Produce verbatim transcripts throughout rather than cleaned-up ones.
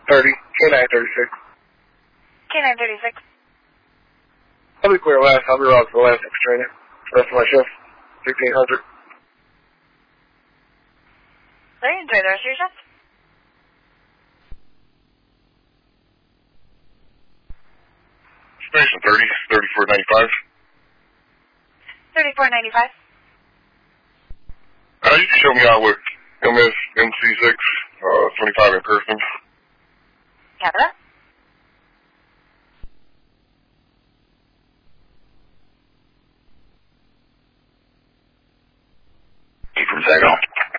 thirty, K nine thirty-six. K nine thirty-six. I'll be clear last. I'll be around for the last next training. Rest of my shift, fifteen hundred. Larry, enjoy the rest of your shift. Station thirty, thirty-four ninety-five. thirty-four ninety-five. Uh, you can show me out with M S M C six, uh, twenty-five in person. Copy that. Keep from Zago.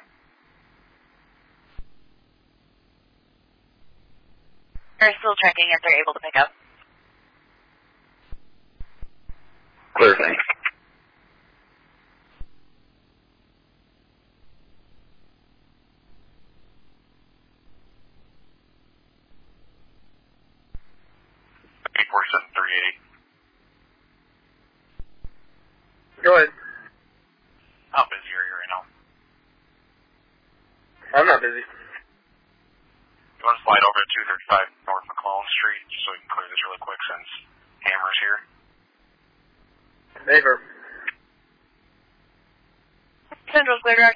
They're still checking if they're able to pick up. Clear, thanks. eight four seven three eight. Go ahead. How busy are you right now? I'm not busy. You want to slide over to two thirty-five North McClellan Street just so we can clear this really quick since Hammer's here? Neighbor. Central's clear direct.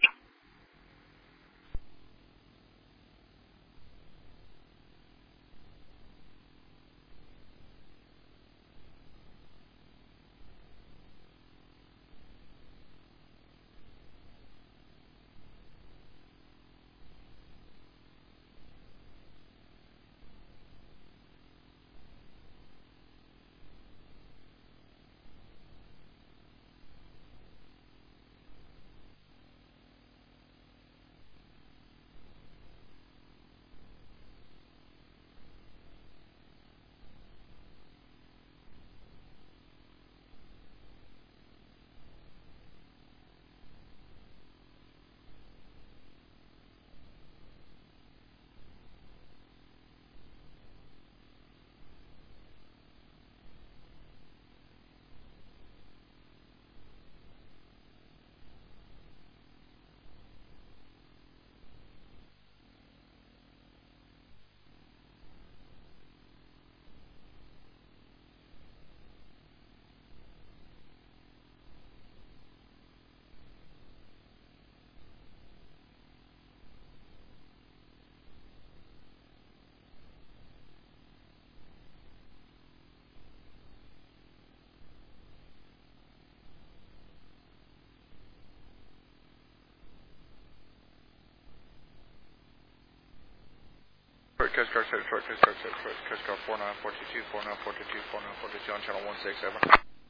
Coast Guard six, Coast Guard six, Coast Guard four nine four two two, four nine four two two, four nine four two two on channel one six, over.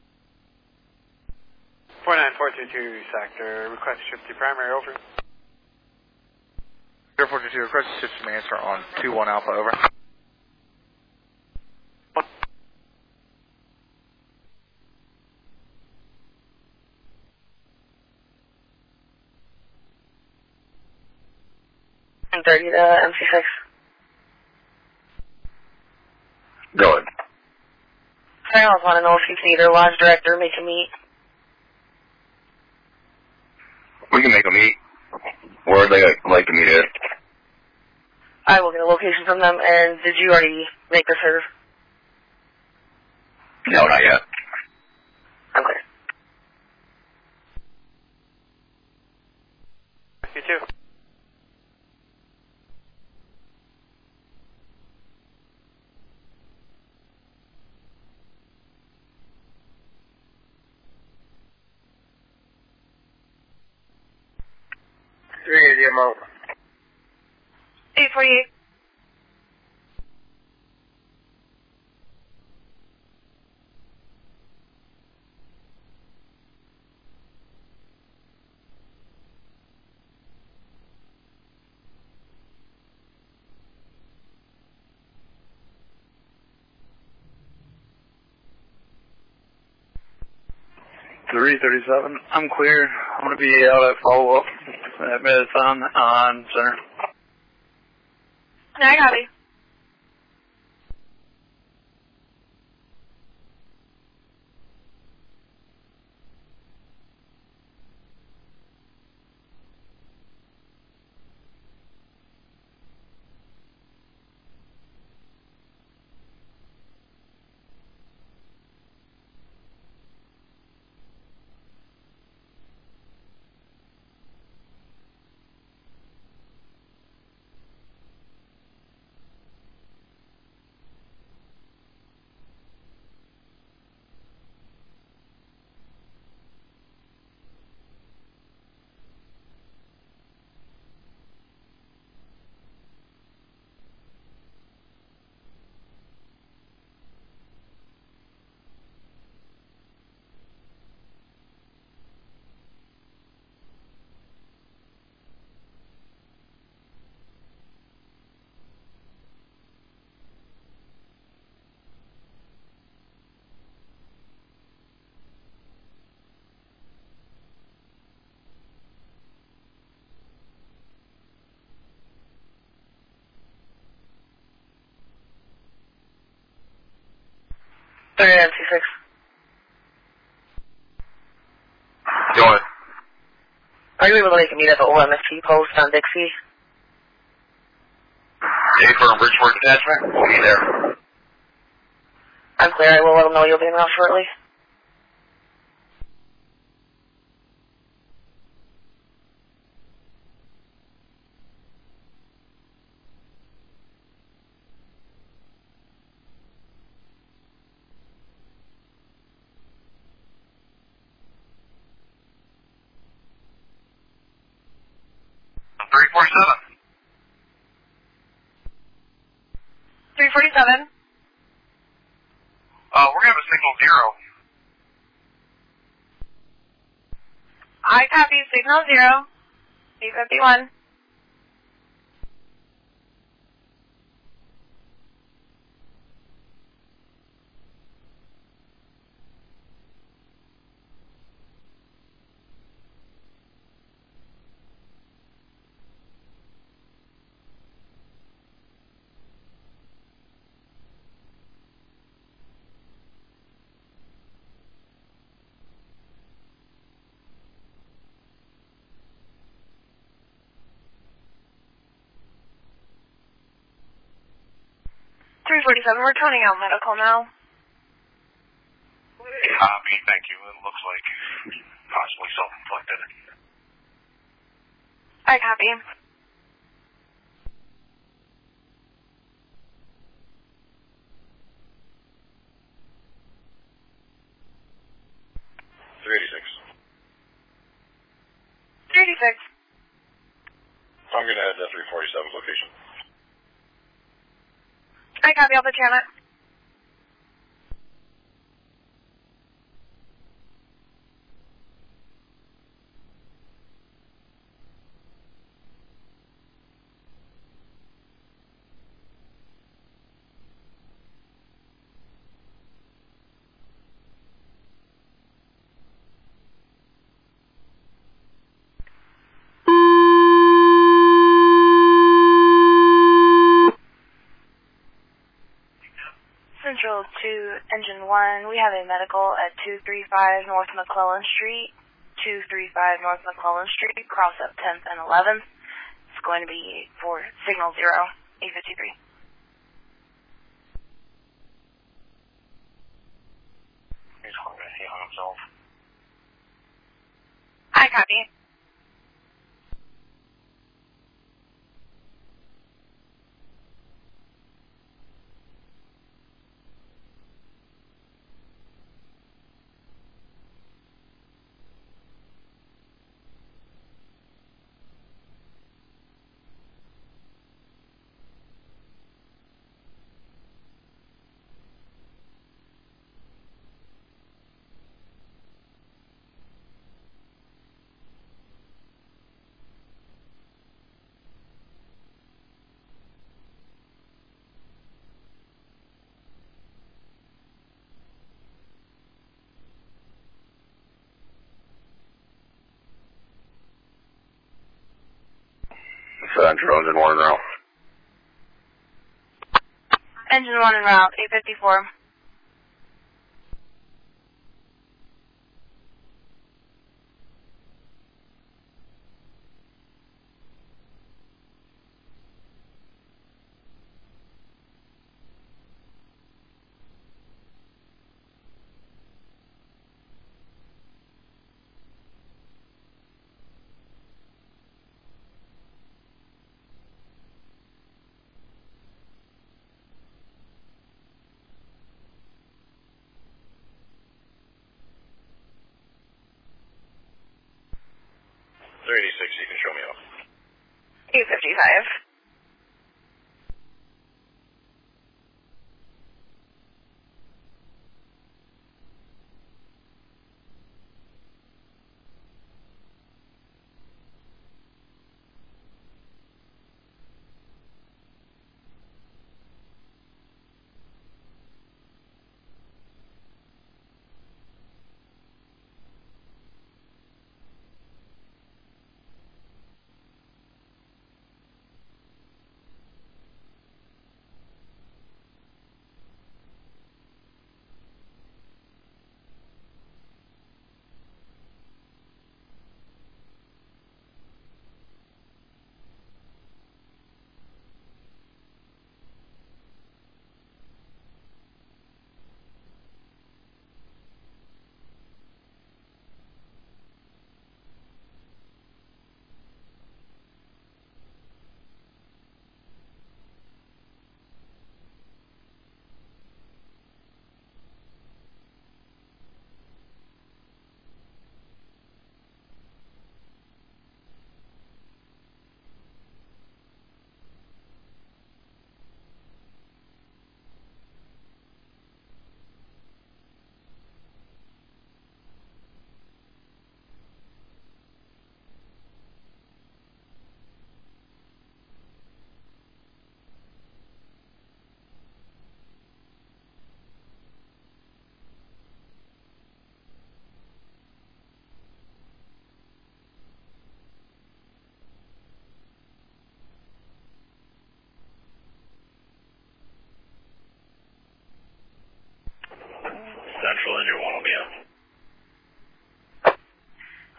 four nine four two two sector, request shift to primary, over. zero four two two, request shift to answer on two one Alpha, over. And thirty to M C six. Go ahead. I always want to know if you can either lodge director or make a meet. We can make them eat. Where they like to meet at. I will get a location from them, and did you already make the serve? No, not yet. I'm clear. You too. three eighty amount. eight forty-eight. three thirty-seven, I'm clear. I'm going to be out at follow-up at Marathon on center. No, I copy. thirty-nine two six. Go ahead. Are you able to make a meet at the old M S T post on Dixie? Dave from Bridgeport Detachment. We'll be there. I'm clear. I will let them know you'll be in out shortly. three forty-seven. three forty-seven. Uh, we're going to have a signal zero. I copy signal zero. eight fifty-one. three forty-seven, we're toning out medical now. Copy, thank you. It looks like possibly self-inflicted. I copy. three eighty-six. three eighty-six. I'm going to head to three forty-seven location. I copy, I'll put you on it. Central to Engine one, we have a medical at two thirty-five North McClellan Street, two thirty-five North McClellan Street, cross up tenth and eleventh. It's going to be for signal zero, eight fifty-three. He's hung, he hung himself. I copy. Central, engine one en route. Engine one en route, eight fifty-four. three eighty-six, you can show me off. eight fifty-five.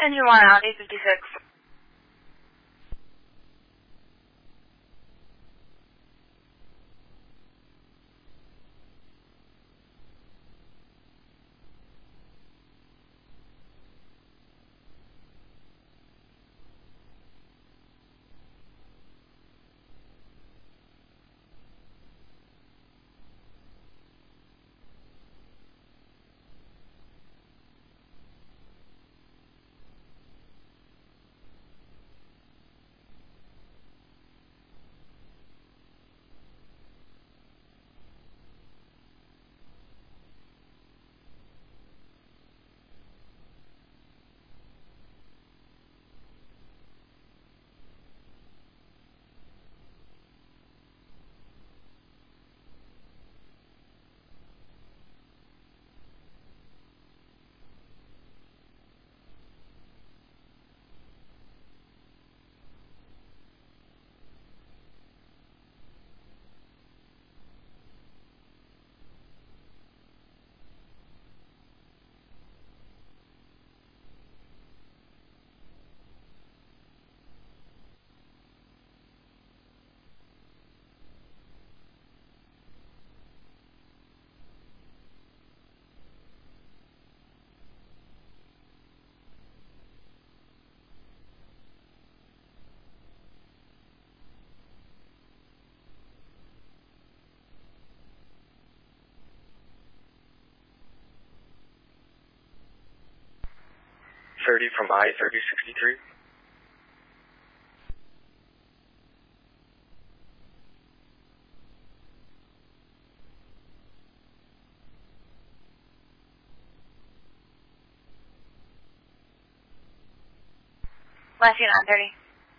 Engine one out, eight fifty-six. thirty from I thirty sixty-three. Last unit on thirty.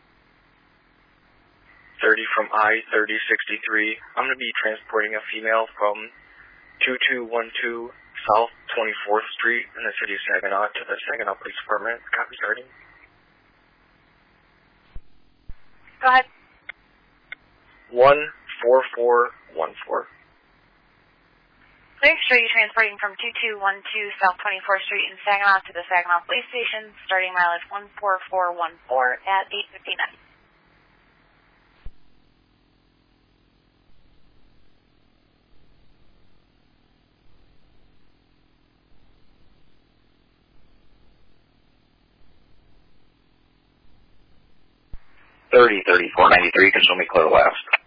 thirty from I thirty sixty-three. I'm going to be transporting a female from two two one two South twenty-fourth Street in the city of Saginaw to the Saginaw Police Department. Copy starting. Go ahead. one four four one four. Clear, show you transporting from two two one two South twenty-fourth Street in Saginaw to the Saginaw Police Station, starting mileage one four four one four at eight fifty-nine. thirty thirty-four ninety-three, can show me clear last.